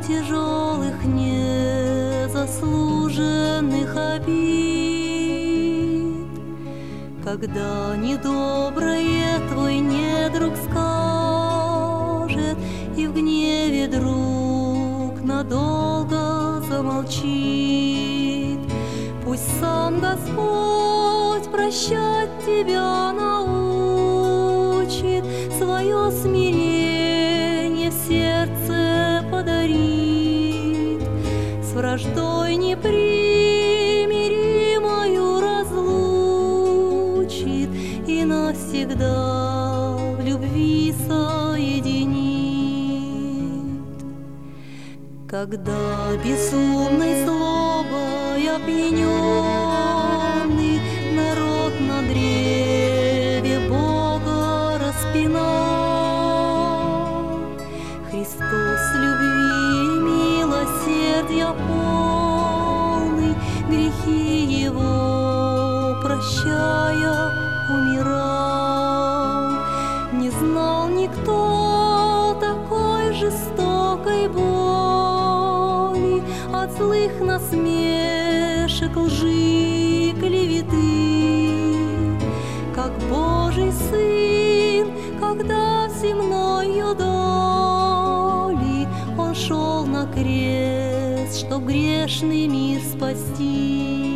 тяжелых незаслуженных обид, когда недоброе твой недруг скажет, и в гневе друг надолго замолчит. Пусть сам Господь прощать тебя научит, свое смирение в сердце подарит, с враждой непримиримою разлучит и навсегда в любви соединит. Когда безумной злобой опьяненный народ на древе Бога распинал, Христос любви и милосердия полный, грехи его прощая умирал. Не знал никто такой жестокой боли от злых насмешек, лжи, клеветы, как Божий Сын, когда в земною доли Он шел на крест, чтоб грешный мир спасти.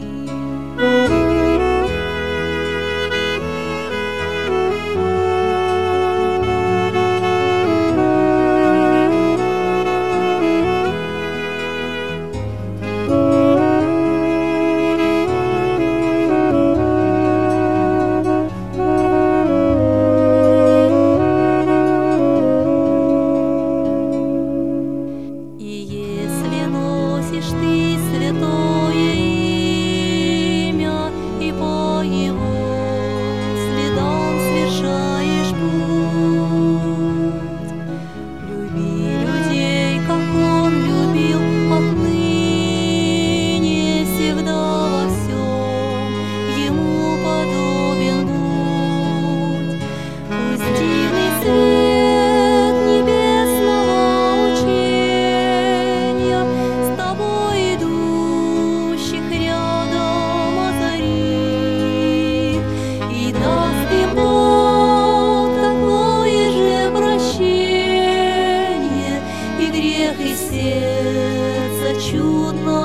Ты святое имя, и по его следам совершаешь путь. Люби людей, как он любил, отныне всегда во всем ему подобен будь. Пусть дивный свет небесного учения с тобой идущих рядом озарит, и даст им Бог такое же прощение, и грех из сердца чудно